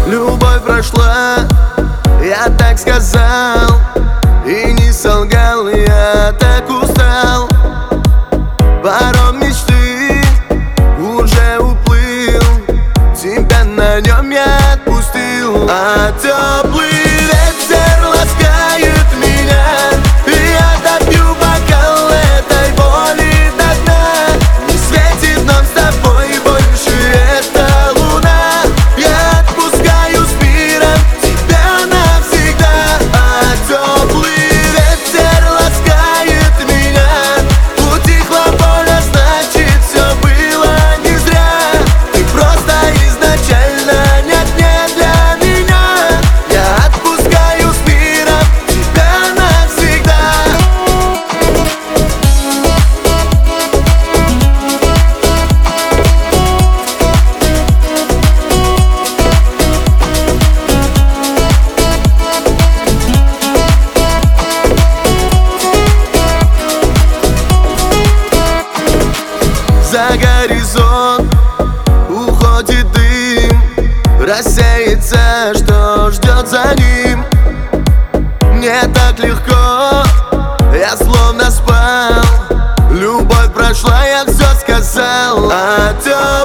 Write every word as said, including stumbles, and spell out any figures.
Любовь прошла, я так сказал, и не солгал, я так устал. Паром мечты уже уплыл, тебя на нем я отпустил. А теплый ветер ласкает меня, и я допью бокал этой боли до дна. Не светит нам с тобой больше эта луна. Я отпускаю с миром тебя навсегда. А теплый ветер ласкает меня, утихла боль, а значит все было не зря. Ты просто изначально нет не для меня. Я отпускаю с миром тебя навсегда. За горизонт уходит дым, рассеется, что ждет за ним. Мне так легко, я словно спал. Любовь прошла, я все сказал. А